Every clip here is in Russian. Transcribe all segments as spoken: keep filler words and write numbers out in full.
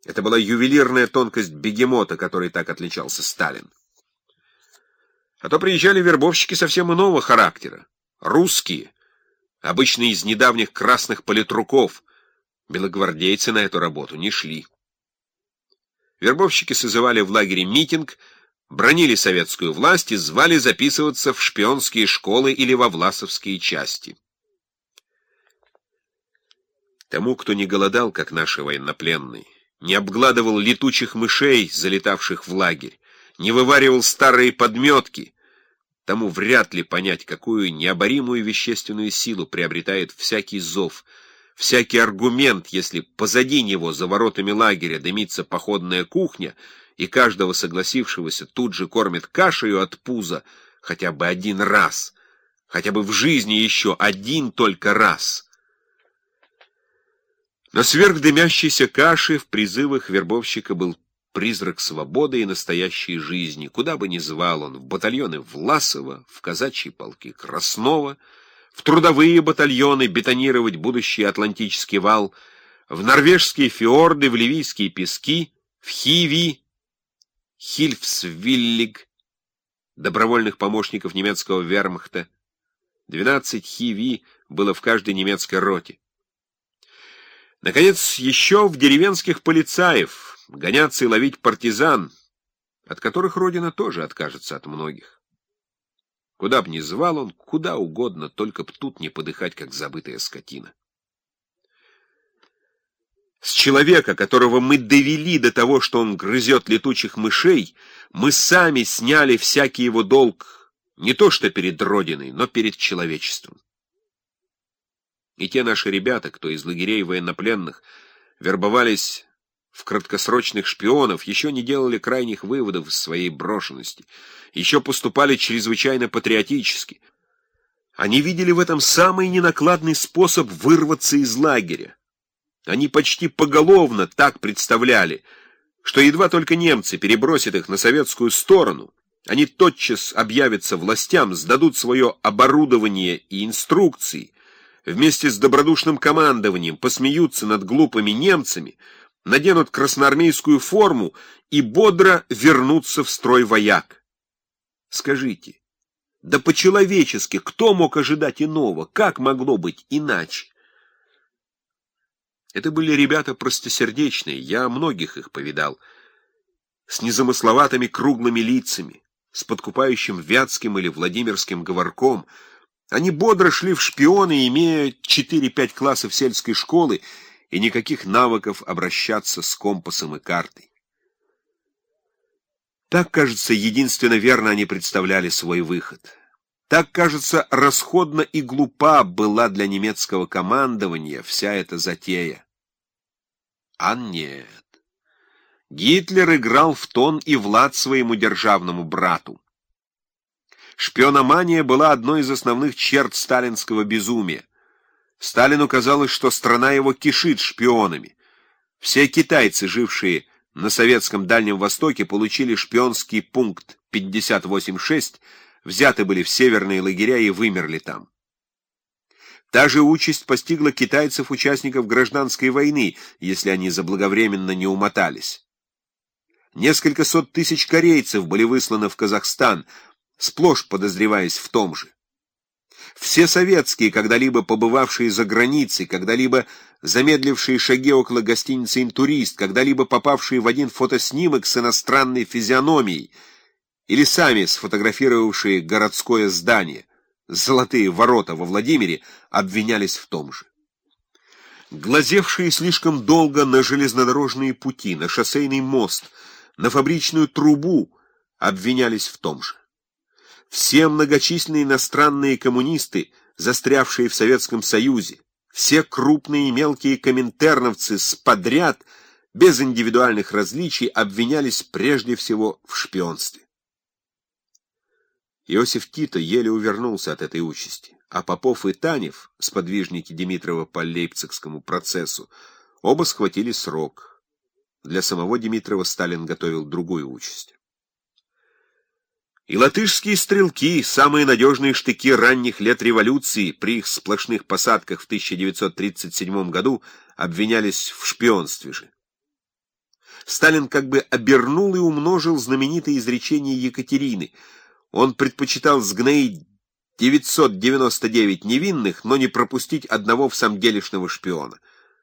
Это была ювелирная тонкость бегемота, которой так отличался Сталин. А то приезжали вербовщики совсем иного характера. Русские, обычно из недавних красных политруков. Белогвардейцы на эту работу не шли. Вербовщики созывали в лагере митинг, бранили советскую власть и звали записываться в шпионские школы или во власовские части. Тому, кто не голодал, как наши военнопленные, не обгладывал летучих мышей, залетавших в лагерь, не вываривал старые подметки, тому вряд ли понять, какую необоримую вещественную силу приобретает всякий зов, всякий аргумент, если позади него, за воротами лагеря, дымится походная кухня, и каждого согласившегося тут же кормят кашею от пуза хотя бы один раз, хотя бы в жизни еще один только раз. Но сверх дымящейся каши в призывах вербовщика был призрак свободы и настоящей жизни. Куда бы ни звал он, в батальоны Власова, в казачьи полки Краснова, в трудовые батальоны бетонировать будущий Атлантический вал, в норвежские фьорды, в ливийские пески, в Хиви, Хильфсвиллиг, добровольных помощников немецкого вермахта. Двенадцать Хиви было в каждой немецкой роте. Наконец, еще в деревенских полицаев гоняться и ловить партизан, от которых Родина тоже откажется от многих. Куда б ни звал он, куда угодно, только б тут не подыхать, как забытая скотина. С человека, которого мы довели до того, что он грызет летучих мышей, мы сами сняли всякий его долг, не то что перед Родиной, но перед человечеством. И те наши ребята, кто из лагерей военнопленных вербовались в краткосрочных шпионов, еще не делали крайних выводов из своей брошенности, еще поступали чрезвычайно патриотически. Они видели в этом самый ненакладный способ вырваться из лагеря. Они почти поголовно так представляли, что едва только немцы перебросят их на советскую сторону, они тотчас объявятся властям, сдадут свое оборудование и инструкции, вместе с добродушным командованием посмеются над глупыми немцами, наденут красноармейскую форму и бодро вернутся в строй вояк. Скажите, да по-человечески кто мог ожидать иного? Как могло быть иначе? Это были ребята простосердечные, я многих их повидал, с незамысловатыми круглыми лицами, с подкупающим вятским или владимирским говорком. Они бодро шли в шпионы, имея четыре-пять классов сельской школы и никаких навыков обращаться с компасом и картой. Так, кажется, единственно верно они представляли свой выход. Так, кажется, расходна и глупа была для немецкого командования вся эта затея. А нет. Гитлер играл в тон и в лад своему державному брату. Шпиономания была одной из основных черт сталинского безумия. Сталину казалось, что страна его кишит шпионами. Все китайцы, жившие на советском Дальнем Востоке, получили шпионский пункт пятьдесят восемь шесть, взяты были в северные лагеря и вымерли там. Та же участь постигла китайцев, участников гражданской войны, если они заблаговременно не умотались. Несколько сот тысяч корейцев были высланы в Казахстан, сплошь подозреваясь в том же. Все советские, когда-либо побывавшие за границей, когда-либо замедлившие шаги около гостиницы «Интурист», когда-либо попавшие в один фотоснимок с иностранной физиономией, или сами сфотографировавшие городское здание, золотые ворота во Владимире, обвинялись в том же. Глазевшие слишком долго на железнодорожные пути, на шоссейный мост, на фабричную трубу, обвинялись в том же. Все многочисленные иностранные коммунисты, застрявшие в Советском Союзе, все крупные и мелкие коминтерновцы сподряд, без индивидуальных различий, обвинялись прежде всего в шпионстве. Иосиф Тито еле увернулся от этой участи, а Попов и Танев, сподвижники Димитрова по Лейпцигскому процессу, оба схватили срок. Для самого Димитрова Сталин готовил другую участь. И латышские стрелки, самые надежные штыки ранних лет революции, при их сплошных посадках в тысяча девятьсот тридцать седьмом году обвинялись в шпионстве же. Сталин как бы обернул и умножил знаменитое изречение Екатерины. Он предпочитал сгноить девятьсот девяносто девять невинных, но не пропустить одного всамделишного шпиона.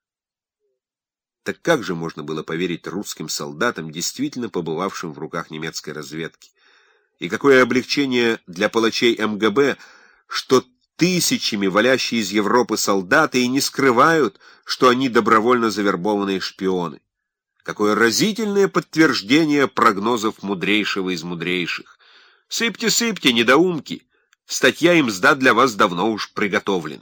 Так как же можно было поверить русским солдатам, действительно побывавшим в руках немецкой разведки? И какое облегчение для палачей эм гэ бэ, что тысячами валящие из Европы солдаты и не скрывают, что они добровольно завербованные шпионы. Какое разительное подтверждение прогнозов мудрейшего из мудрейших. Сыпьте, сыпьте, недоумки. Статья и мзда для вас давно уж приготовлены.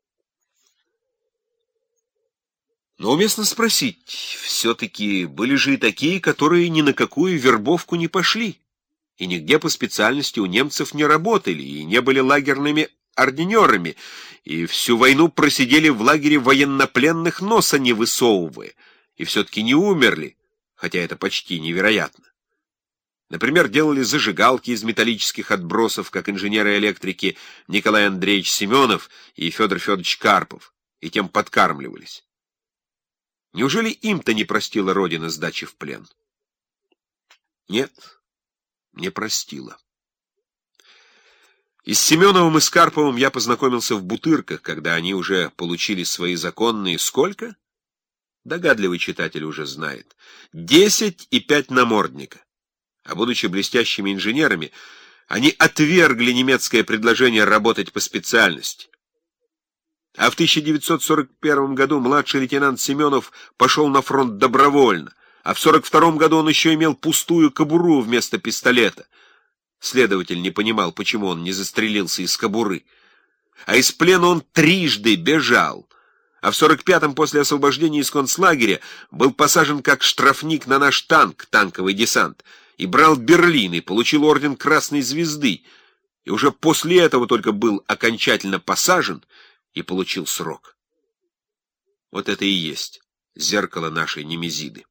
Но уместно спросить, все-таки были же и такие, которые ни на какую вербовку не пошли, и нигде по специальности у немцев не работали, и не были лагерными ординерами, и всю войну просидели в лагере военнопленных, носа не высовывая, и все-таки не умерли, хотя это почти невероятно. Например, делали зажигалки из металлических отбросов, как инженеры-электрики Николай Андреевич Семенов и Федор Федорович Карпов, и тем подкармливались. Неужели им-то не простила Родина сдачи в плен? Нет, не простила. И с Семеновым и с Карповым я познакомился в Бутырках, когда они уже получили свои законные сколько? Догадливый читатель уже знает. Десять и пять намордника. А будучи блестящими инженерами, они отвергли немецкое предложение работать по специальности. А в тысяча девятьсот сорок первом году младший лейтенант Семенов пошел на фронт добровольно, а в сорок втором году он еще имел пустую кобуру вместо пистолета. Следователь не понимал, почему он не застрелился из кобуры. А из плена он трижды бежал, а в сорок пятом после освобождения из концлагеря был посажен как штрафник на наш танк, танковый десант, и брал Берлин, и получил орден Красной Звезды, и уже после этого только был окончательно посажен и получил срок. Вот это и есть зеркало нашей Немезиды.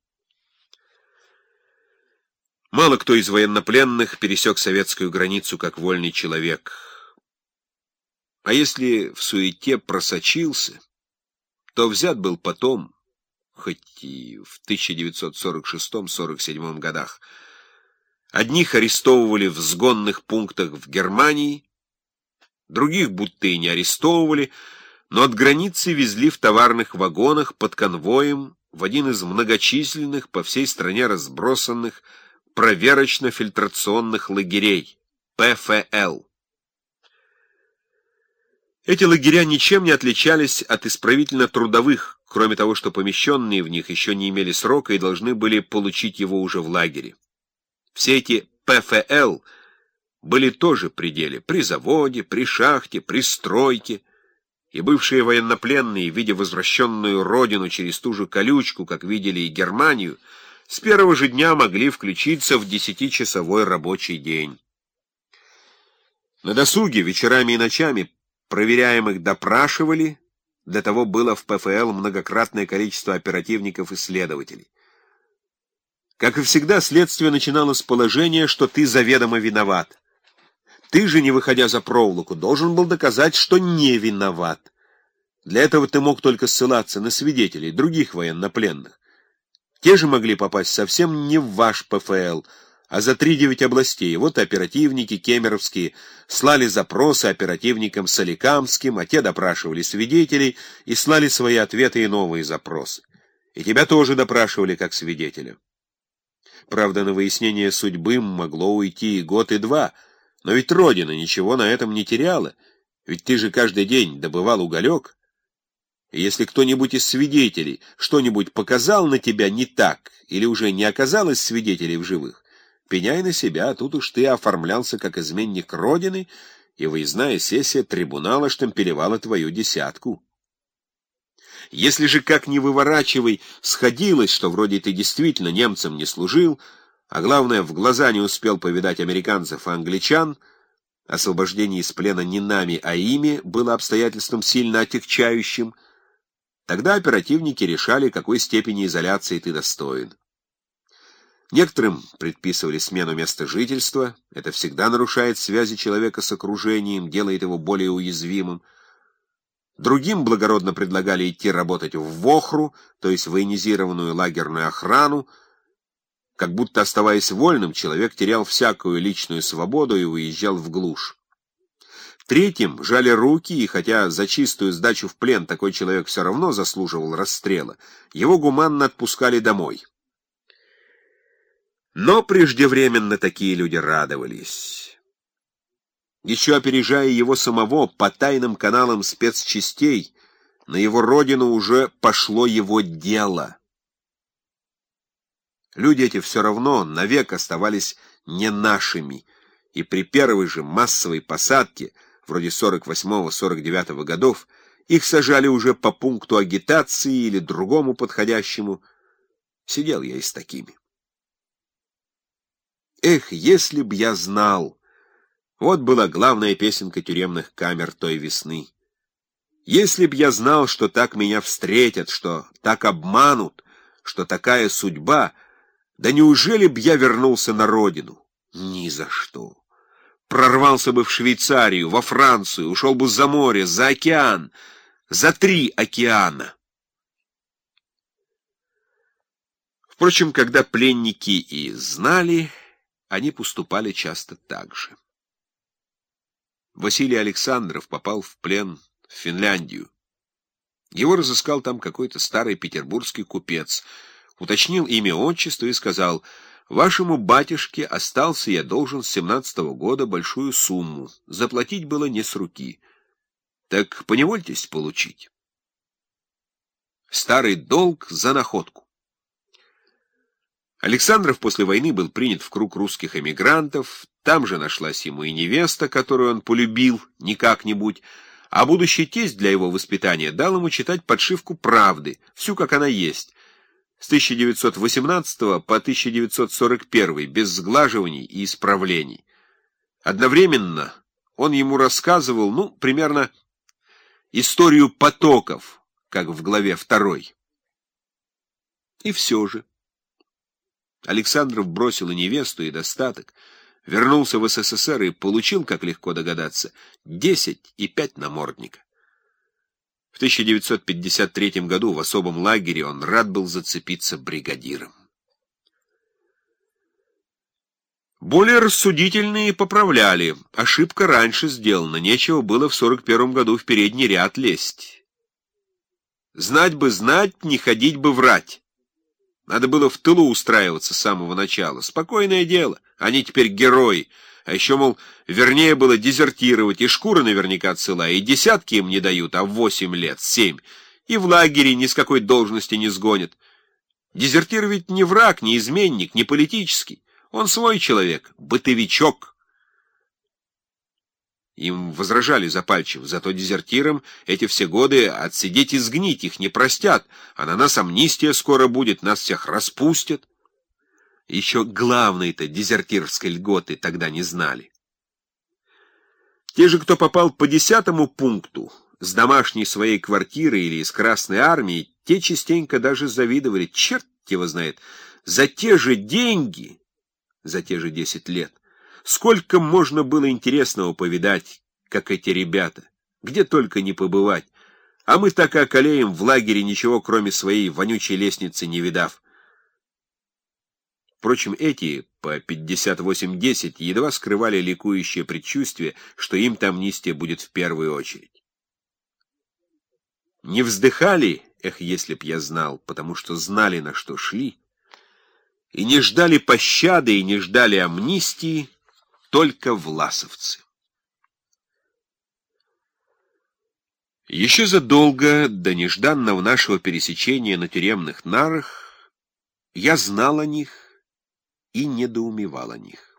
Мало кто из военнопленных пересек советскую границу как вольный человек. А если в суете просочился, то взят был потом, хоть и в тысяча девятьсот сорок шестом — сорок седьмом годах. Одних арестовывали в сгонных пунктах в Германии, других будто и не арестовывали, но от границы везли в товарных вагонах под конвоем в один из многочисленных, по всей стране разбросанных, проверочно-фильтрационных лагерей, пэ эф эл. Эти лагеря ничем не отличались от исправительно-трудовых, кроме того, что помещенные в них еще не имели срока и должны были получить его уже в лагере. Все эти пэ эф эл были тоже при деле, при заводе, при шахте, при стройке, и бывшие военнопленные, видя возвращенную родину через ту же колючку, как видели и Германию, с первого же дня могли включиться в десятичасовой рабочий день. На досуге, вечерами и ночами проверяемых допрашивали, для того было в пэ эф эл многократное количество оперативников и следователей. Как и всегда, следствие начинало с положения, что ты заведомо виноват. Ты же, не выходя за проволоку, должен был доказать, что не виноват. Для этого ты мог только ссылаться на свидетелей, других военнопленных. Те же могли попасть совсем не в ваш пэ эф эл, а за три-девять областей. Вот оперативники кемеровские слали запросы оперативникам соликамским, а те допрашивали свидетелей и слали свои ответы и новые запросы. И тебя тоже допрашивали как свидетеля. Правда, на выяснение судьбы могло уйти и год, и два, но ведь Родина ничего на этом не теряла, ведь ты же каждый день добывал уголек. И если кто-нибудь из свидетелей что-нибудь показал на тебя не так, или уже не оказалось свидетелей в живых, пеняй на себя, а тут уж ты оформлялся как изменник Родины, и выездная сессия трибунала штампелевала твою десятку. Если же, как ни выворачивай, сходилось, что вроде ты действительно немцам не служил, а главное, в глаза не успел повидать американцев и англичан, освобождение из плена не нами, а ими было обстоятельством сильно отягчающим, тогда оперативники решали, какой степени изоляции ты достоин. Некоторым предписывали смену места жительства, это всегда нарушает связи человека с окружением, делает его более уязвимым. Другим благородно предлагали идти работать в ВОХРу, то есть военизированную лагерную охрану, Как будто, оставаясь вольным, человек терял всякую личную свободу и уезжал в глушь. Третьим жали руки, и хотя за чистую сдачу в плен такой человек все равно заслуживал расстрела, его гуманно отпускали домой. Но преждевременно такие люди радовались. Еще опережая его самого, по тайным каналам спецчастей, на его родину уже пошло его дело. Люди эти все равно навек оставались не нашими, и при первой же массовой посадке, вроде сорок восьмого — сорок девятого годов, их сажали уже по пункту агитации или другому подходящему. Сидел я и с такими. Эх, если б я знал! Вот была главная песенка тюремных камер той весны. Если б я знал, что так меня встретят, что так обманут, что такая судьба, да неужели б я вернулся на родину? Ни за что. Прорвался бы в Швейцарию, во Францию, ушел бы за море, за океан, за три океана. Впрочем, когда пленники и знали, они поступали часто так же. Василий Александров попал в плен в Финляндию. Его разыскал там какой-то старый петербургский купец, уточнил имя, отчество и сказал: «Вашему батюшке остался я должен с семнадцатого года большую сумму. Заплатить было не с руки. Так поневольтесь получить». Старый долг за находку. Александров после войны был принят в круг русских эмигрантов, там же нашлась ему и невеста, которую он полюбил не как-нибудь, а будущий тесть для его воспитания дал ему читать подшивку «Правды», всю как она есть, с тысяча девятьсот восемнадцатого по тысяча девятьсот сорок первый, без сглаживаний и исправлений. Одновременно он ему рассказывал, ну, примерно, историю потоков, как в главе второй. И все же. Александров бросил и невесту, и достаток, вернулся в СССР и получил, как легко догадаться, десять и пять намордника. В тысяча девятьсот пятьдесят третьем году в особом лагере он рад был зацепиться бригадиром. Более рассудительные поправляли. Ошибка раньше сделана, нечего было в сорок первом году в передний ряд лезть. Знать бы знать, не ходить бы врать. Надо было в тылу устраиваться с самого начала. Спокойное дело. Они теперь герои. А еще, мол, вернее было дезертировать. И шкура наверняка цела, и десятки им не дают, а восемь лет, семь. И в лагере ни с какой должности не сгонят. Дезертир ведь не враг, не изменник, не политический. Он свой человек, бытовичок. Им возражали запальчиво, зато дезертирам эти все годы отсидеть и сгнить их не простят, а на нас амнистия скоро будет, нас всех распустят. Еще главной-то дезертирской льготы тогда не знали. Те же, кто попал по десятому пункту, с домашней своей квартиры или из Красной Армии, те частенько даже завидовали, черт его знает, за те же деньги, за те же десять лет. Сколько можно было интересного повидать, как эти ребята, где только не побывать, а мы так и околеем в лагере, ничего кроме своей вонючей лестницы не видав. Впрочем, эти по пятьдесят восемь десять едва скрывали ликующее предчувствие, что им-то амнистия будет в первую очередь. Не вздыхали, эх, если б я знал, потому что знали, на что шли, и не ждали пощады, и не ждали амнистии, только власовцы. Еще задолго до нежданного нашего пересечения на тюремных нарах я знал о них и недоумевал о них.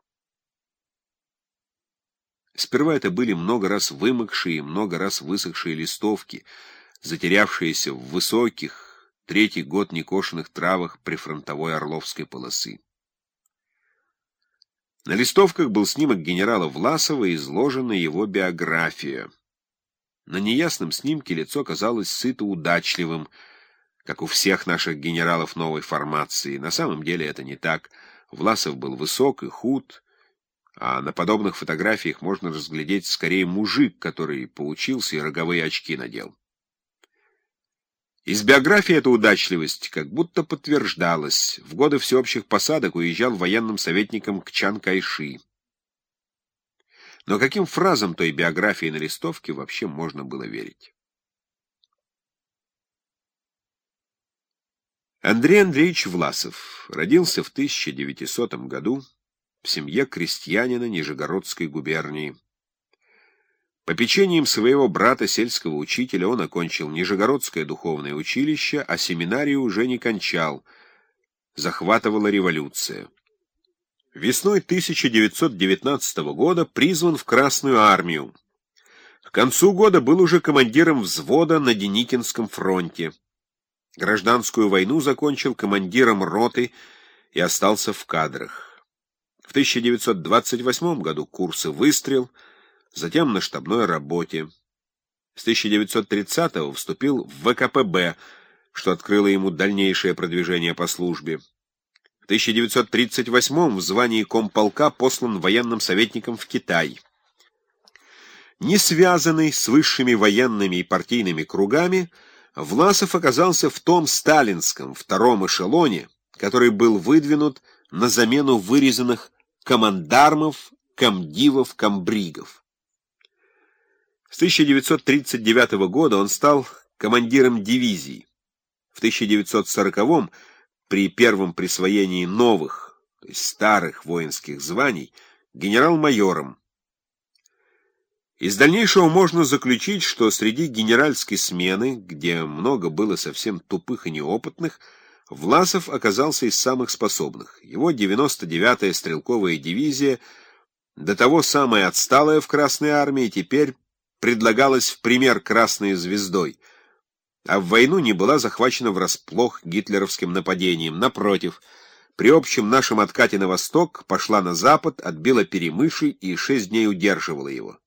Сперва это были много раз вымокшие, много раз высохшие листовки, затерявшиеся в высоких, третий год некошенных травах прифронтовой Орловской полосы. На листовках был снимок генерала Власова и изложена его биография. На неясном снимке лицо казалось сыто удачливым, как у всех наших генералов новой формации. На самом деле это не так. Власов был высок и худ, а на подобных фотографиях можно разглядеть скорее мужик, который поучился и роговые очки надел. Из биографии эта удачливость как будто подтверждалась. В годы всеобщих посадок уезжал военным советником к Чан Кайши. Но каким фразам той биографии на листовке вообще можно было верить? Андрей Андреевич Власов родился в тысяча девятисотом году в семье крестьянина Нижегородской губернии. Попечением своего брата, сельского учителя, он окончил Нижегородское духовное училище, а семинарию уже не кончал. Захватывала революция. Весной тысяча девятьсот девятнадцатого года призван в Красную армию. К концу года был уже командиром взвода на Деникинском фронте. Гражданскую войну закончил командиром роты и остался в кадрах. В тысяча девятьсот двадцать восьмом году курсы «Выстрел», затем на штабной работе. С тысяча девятьсот тридцатого вступил в вэ ка пэ бэ, что открыло ему дальнейшее продвижение по службе. В тысяча девятьсот тридцать восьмом в звании комполка послан военным советником в Китай. Не связанный с высшими военными и партийными кругами, Власов оказался в том сталинском втором эшелоне, который был выдвинут на замену вырезанных командармов, комдивов, комбригов. С тысяча девятьсот тридцать девятого года он стал командиром дивизии. В тысяча девятьсот сороковом, при первом присвоении новых, то есть старых воинских званий, генерал-майором. Из дальнейшего можно заключить, что среди генеральской смены, где много было совсем тупых и неопытных, Власов оказался из самых способных. Его девяносто девятая стрелковая дивизия, до того самая отсталая в Красной армии, теперь предлагалась в пример Красной звездой, а в войну не была захвачена врасплох гитлеровским нападением. Напротив, при общем нашем откате на восток пошла на запад, отбила Перемышль и шесть дней удерживала его.